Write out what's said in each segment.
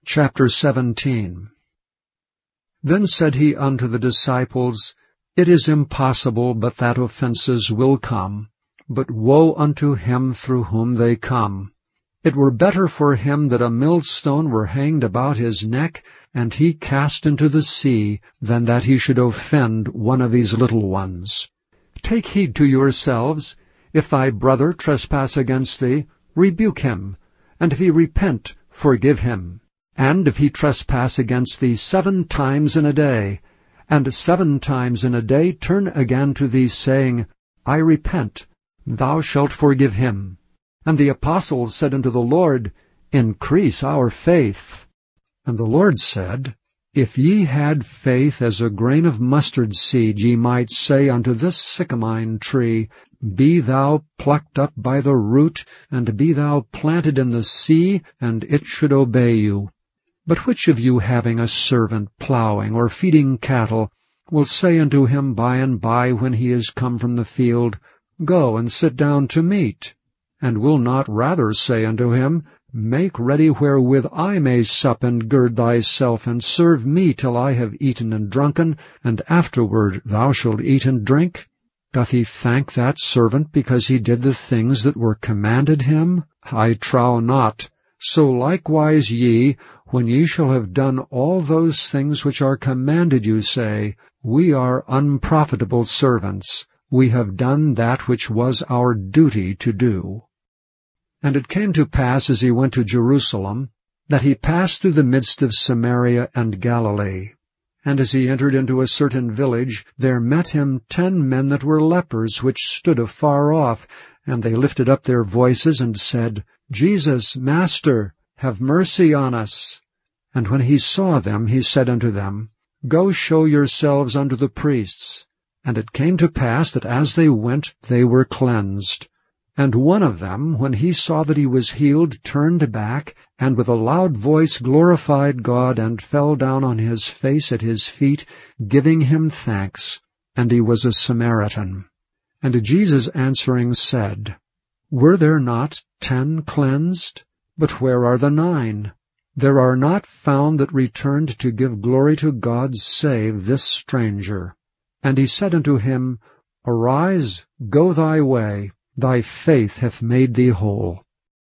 Chapter 17. Then said he unto the disciples, It is impossible but that offenses will come, but woe unto him through whom they come. It were better for him that a millstone were hanged about his neck, and he cast into the sea, than that he should offend one of these little ones. Take heed to yourselves. If thy brother trespass against thee, rebuke him, and if he repent, forgive him. And if he trespass against thee 7 times in a day, and 7 times in a day turn again to thee, saying, I repent, thou shalt forgive him. And the apostles said unto the Lord, Increase our faith. And the Lord said, If ye had faith as a grain of mustard seed, ye might say unto this sycamine tree, Be thou plucked up by the root, and be thou planted in the sea, and it should obey you. But which of you, having a servant plowing or feeding cattle, will say unto him by and by, when he is come from the field, Go and sit down to meat? And will not rather say unto him, Make ready wherewith I may sup, and gird thyself, and serve me till I have eaten and drunken, and afterward thou shalt eat and drink? Doth he thank that servant because he did the things that were commanded him? I trow not. So likewise ye, when ye shall have done all those things which are commanded you, say, We are unprofitable servants. We have done that which was our duty to do. And it came to pass, as he went to Jerusalem, that he passed through the midst of Samaria and Galilee. And as he entered into a certain village, there met him 10 men that were lepers, which stood afar off, and they lifted up their voices, and said, Jesus, Master, have mercy on us. And when he saw them, he said unto them, Go show yourselves unto the priests. And it came to pass that as they went, they were cleansed. And one of them, when he saw that he was healed, turned back, and with a loud voice glorified God, and fell down on his face at his feet, giving him thanks. And he was a Samaritan. And Jesus answering said, Were there not 10 cleansed? But where are the 9? There are not found that returned to give glory to God, save this stranger. And he said unto him, Arise, go thy way, thy faith hath made thee whole.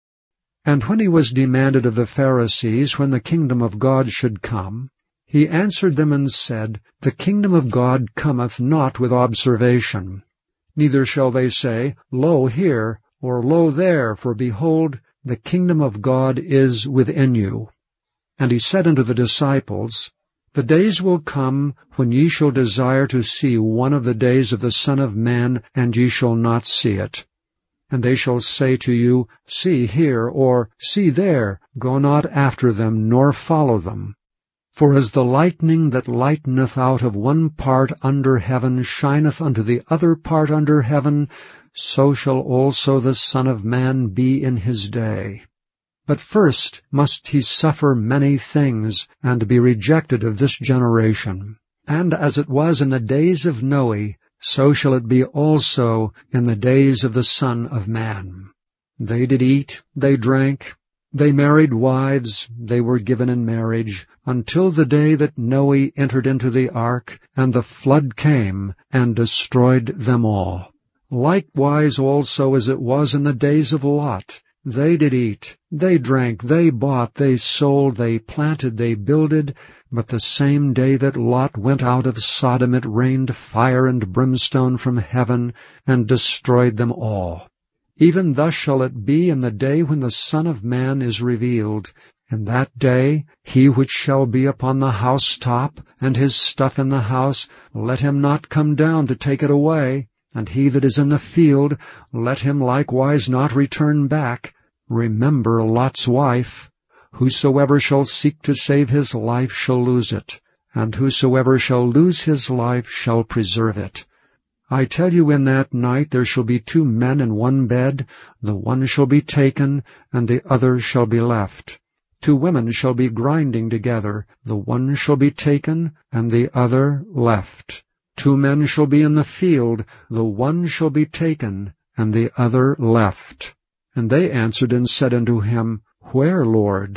And when he was demanded of the Pharisees when the kingdom of God should come, he answered them and said, The kingdom of God cometh not with observation. Neither shall they say, Lo here, or lo there, for behold, the kingdom of God is within you. And he said unto the disciples, The days will come when ye shall desire to see one of the days of the Son of Man, and ye shall not see it. And they shall say to you, See here, or see there, go not after them, nor follow them. For as the lightning that lighteneth out of one part under heaven shineth unto the other part under heaven, so shall also the Son of Man be in his day. But first must he suffer many things, and be rejected of this generation. And as it was in the days of Noe, so shall it be also in the days of the Son of Man. They did eat, they drank, they married wives, they were given in marriage, until the day that Noe entered into the ark, and the flood came, and destroyed them all. Likewise also as it was in the days of Lot. They did eat, they drank, they bought, they sold, they planted, they builded, but the same day that Lot went out of Sodom it rained fire and brimstone from heaven, and destroyed them all. Even thus shall it be in the day when the Son of Man is revealed. In that day he which shall be upon the housetop, and his stuff in the house, let him not come down to take it away. And he that is in the field, let him likewise not return back. Remember Lot's wife. Whosoever shall seek to save his life shall lose it, and whosoever shall lose his life shall preserve it. I tell you, in that night there shall be 2 men in one bed, the one shall be taken, and the other shall be left. 2 women shall be grinding together, the one shall be taken, and the other left. 2 men shall be in the field, the one shall be taken, and the other left. And they answered and said unto him, Where, Lord?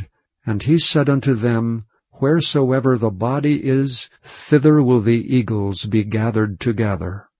And he said unto them, Wheresoever the body is, thither will the eagles be gathered together.